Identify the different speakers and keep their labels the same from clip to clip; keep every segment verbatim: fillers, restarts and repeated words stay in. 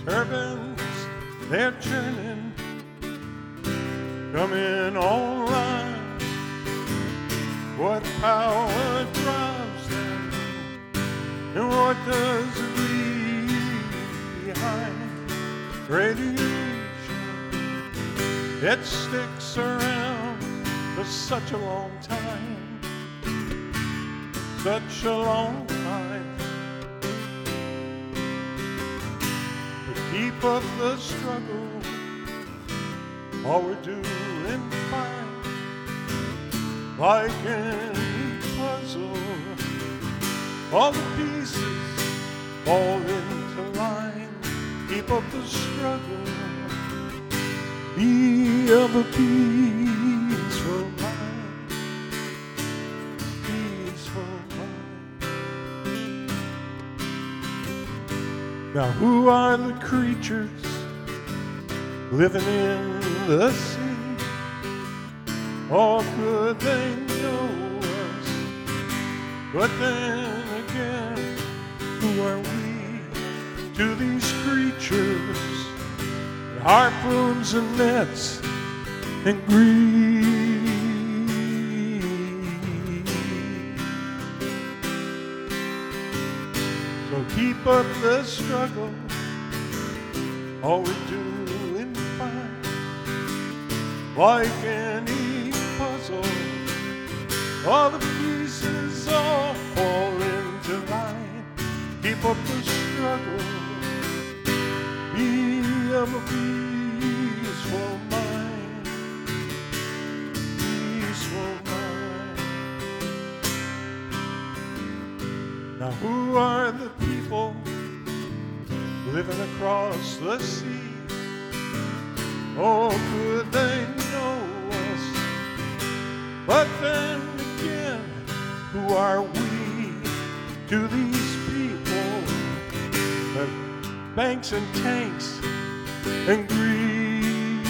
Speaker 1: turbines, they're churning, coming online. What power drives them, and what does it leave behind? Radiation, it sticks around for such a long time, such a long time. To keep up the struggle, all we're doing fine. Like any puzzle, all the pieces fall into line. Keep up the struggle, be of a peaceful mind, peaceful mind. Now who are the creatures living in the sea? All good they know us, but then again, who are we to these creatures? Harpoons and nets and greed. So keep up the struggle, all we're doing fine. Like any puzzle, all the pieces all fall into line. Keep up the struggle, be of a peaceful mind, peaceful mind. Now who are the people living across the sea? Oh, could they know us? But then again, who are we to these people? The banks and tanks and greed.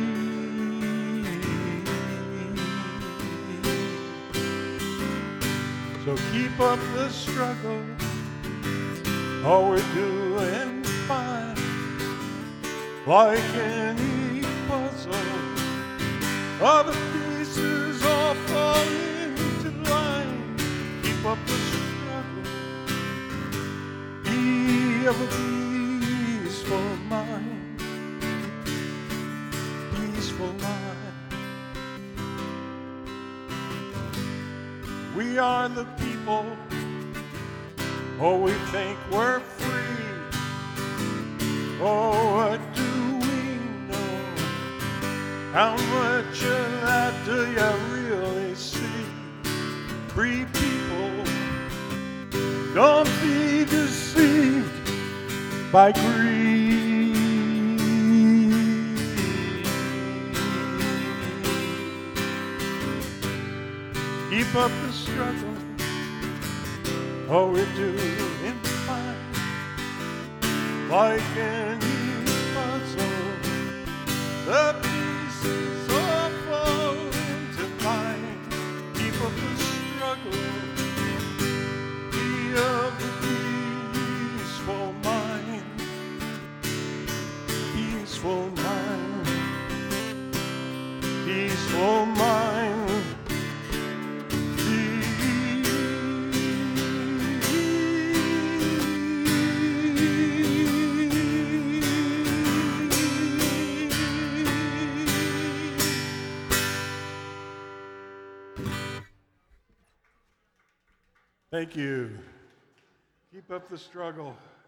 Speaker 1: So keep up the struggle, all we're doing fine. Like any puzzle, all the pieces all fall into line. Keep up the struggle, be of a peaceful mind, peaceful mind. We are the people, oh, we think we're free. Oh, what do we know? How much of that do you really see? Free people, don't be deceived by greed. Keep up the struggle, all we're doing fine. Like any puzzle, the pieces all fall into line. Keep up the struggle, be of a peaceful mind, peaceful mind, peaceful mind. Thank you. Keep up the struggle.